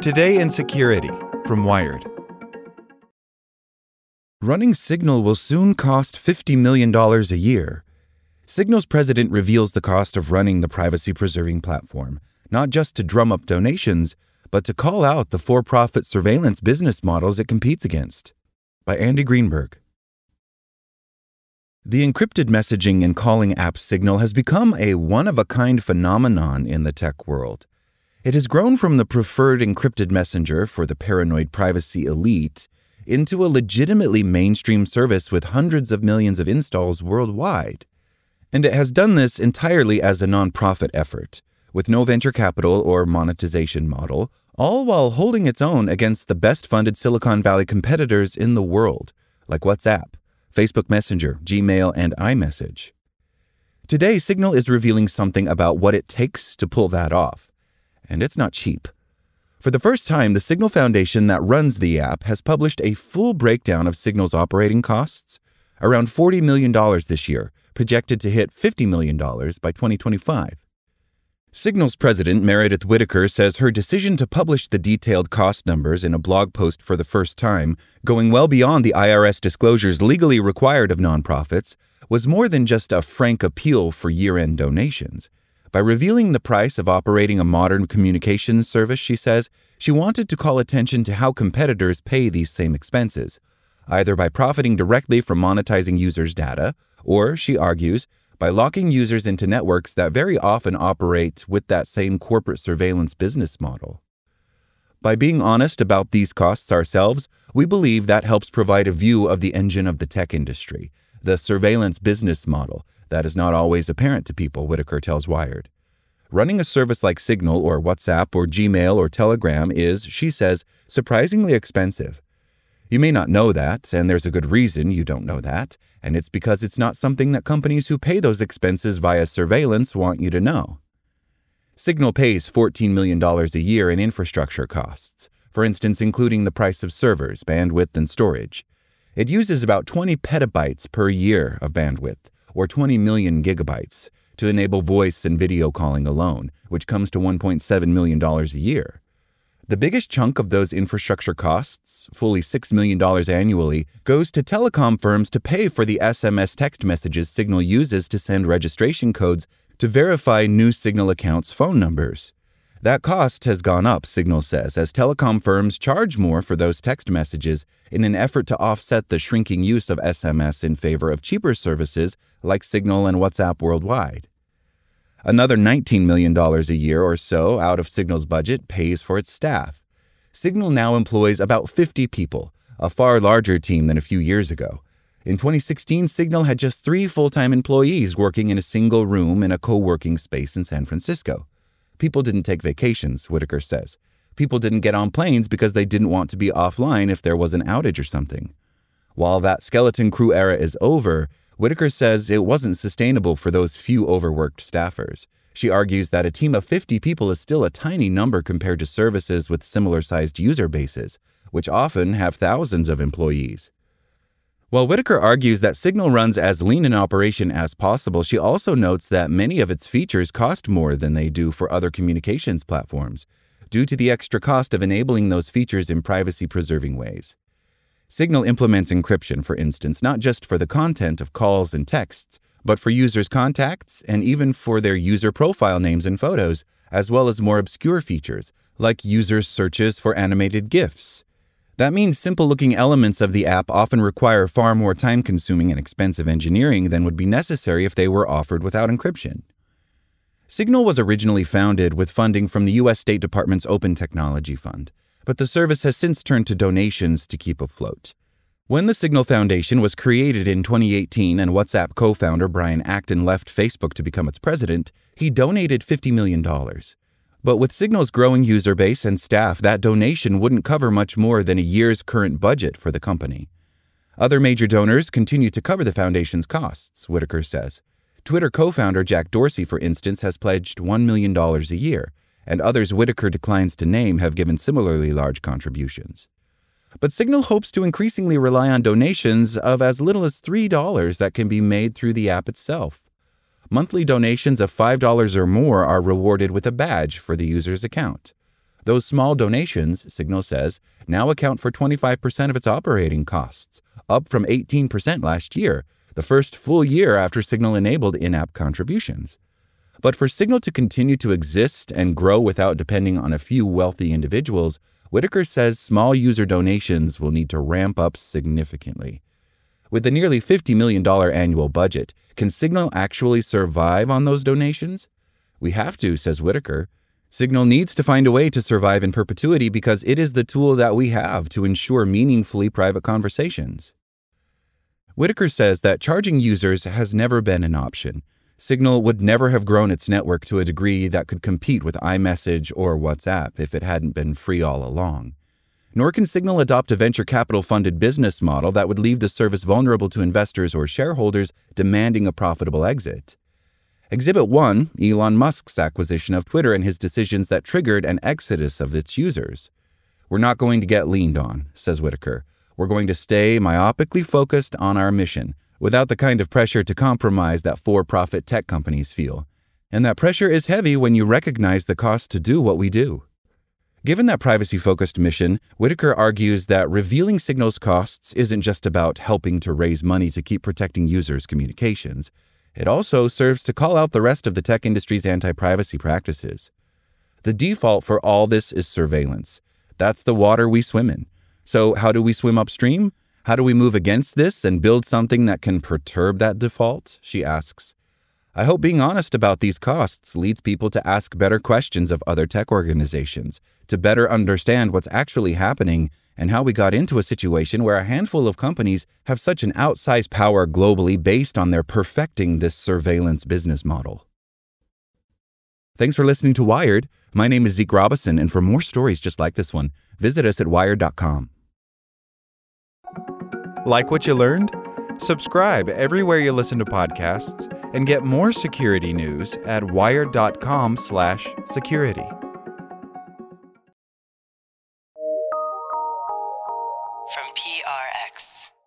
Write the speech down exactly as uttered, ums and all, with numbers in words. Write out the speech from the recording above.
Today in Security from Wired. Running Signal will soon cost fifty million dollars a year. Signal's president reveals the cost of running the privacy-preserving platform, not just to drum up donations, but to call out the for-profit surveillance business models it competes against. By Andy Greenberg. The encrypted messaging and calling app Signal has become a one-of-a-kind phenomenon in the tech world. It has grown from the preferred encrypted messenger for the paranoid privacy elite into a legitimately mainstream service with hundreds of millions of installs worldwide. And it has done this entirely as a nonprofit effort, with no venture capital or monetization model, all while holding its own against the best-funded Silicon Valley competitors in the world, like WhatsApp, Facebook Messenger, Gmail, and iMessage. Today, Signal is revealing something about what it takes to pull that off. And it's not cheap. For the first time, the Signal Foundation that runs the app has published a full breakdown of Signal's operating costs, around forty million dollars this year, projected to hit fifty million dollars by twenty twenty-five. Signal's president, Meredith Whittaker, says her decision to publish the detailed cost numbers in a blog post for the first time, going well beyond the I R S disclosures legally required of nonprofits, was more than just a frank appeal for year-end donations. By revealing the price of operating a modern communications service, she says, she wanted to call attention to how competitors pay these same expenses, either by profiting directly from monetizing users' data, or, she argues, by locking users into networks that very often operate with that same corporate surveillance business model. By being honest about these costs ourselves, we believe that helps provide a view of the engine of the tech industry, the surveillance business model, that is not always apparent to people, Whittaker tells Wired. Running a service like Signal or WhatsApp or Gmail or Telegram is, she says, surprisingly expensive. You may not know that, and there's a good reason you don't know that, and it's because it's not something that companies who pay those expenses via surveillance want you to know. Signal pays fourteen million dollars a year in infrastructure costs, for instance, including the price of servers, bandwidth, and storage. It uses about twenty petabytes per year of bandwidth, or twenty million gigabytes, to enable voice and video calling alone, which comes to one point seven million dollars a year. The biggest chunk of those infrastructure costs, fully six million dollars annually, goes to telecom firms to pay for the S M S text messages Signal uses to send registration codes to verify new Signal accounts' phone numbers. That cost has gone up, Signal says, as telecom firms charge more for those text messages in an effort to offset the shrinking use of S M S in favor of cheaper services like Signal and WhatsApp worldwide. Another nineteen million dollars a year or so out of Signal's budget pays for its staff. Signal now employs about fifty people, a far larger team than a few years ago. In twenty sixteen, Signal had just three full-time employees working in a single room in a co-working space in San Francisco. People didn't take vacations, Whittaker says. People didn't get on planes because they didn't want to be offline if there was an outage or something. While that skeleton crew era is over, Whittaker says it wasn't sustainable for those few overworked staffers. She argues that a team of fifty people is still a tiny number compared to services with similar-sized user bases, which often have thousands of employees. While Whittaker argues that Signal runs as lean an operation as possible, she also notes that many of its features cost more than they do for other communications platforms, due to the extra cost of enabling those features in privacy-preserving ways. Signal implements encryption, for instance, not just for the content of calls and texts, but for users' contacts and even for their user profile names and photos, as well as more obscure features, like users' searches for animated GIFs. That means simple-looking elements of the app often require far more time-consuming and expensive engineering than would be necessary if they were offered without encryption. Signal was originally founded with funding from the U S State Department's Open Technology Fund, but the service has since turned to donations to keep afloat. When the Signal Foundation was created in twenty eighteen and WhatsApp co-founder Brian Acton left Facebook to become its president, he donated fifty million dollars. But with Signal's growing user base and staff, that donation wouldn't cover much more than a year's current budget for the company. Other major donors continue to cover the foundation's costs, Whittaker says. Twitter co-founder Jack Dorsey, for instance, has pledged one million dollars a year, and others Whittaker declines to name have given similarly large contributions. But Signal hopes to increasingly rely on donations of as little as three dollars that can be made through the app itself. Monthly donations of five dollars or more are rewarded with a badge for the user's account. Those small donations, Signal says, now account for twenty-five percent of its operating costs, up from eighteen percent last year, the first full year after Signal enabled in-app contributions. But for Signal to continue to exist and grow without depending on a few wealthy individuals, Whitaker says small user donations will need to ramp up significantly. With the nearly fifty million dollars annual budget, can Signal actually survive on those donations? We have to, says Whitaker. Signal needs to find a way to survive in perpetuity because it is the tool that we have to ensure meaningfully private conversations. Whitaker says that charging users has never been an option. Signal would never have grown its network to a degree that could compete with iMessage or WhatsApp if it hadn't been free all along. Nor can Signal adopt a venture capital-funded business model that would leave the service vulnerable to investors or shareholders demanding a profitable exit. Exhibit one, Elon Musk's acquisition of Twitter and his decisions that triggered an exodus of its users. We're not going to get leaned on, says Whitaker. We're going to stay myopically focused on our mission, without the kind of pressure to compromise that for-profit tech companies feel. And that pressure is heavy when you recognize the cost to do what we do. Given that privacy-focused mission, Whitaker argues that revealing Signal's costs isn't just about helping to raise money to keep protecting users' communications. It also serves to call out the rest of the tech industry's anti-privacy practices. The default for all this is surveillance. That's the water we swim in. So how do we swim upstream? How do we move against this and build something that can perturb that default? She asks. I hope being honest about these costs leads people to ask better questions of other tech organizations, to better understand what's actually happening and how we got into a situation where a handful of companies have such an outsized power globally based on their perfecting this surveillance business model. Thanks for listening to Wired. My name is Zeke Robison, and for more stories just like this one, visit us at wired dot com. Like what you learned? Subscribe everywhere you listen to podcasts and get more security news at wired dot com slash security. From P R X.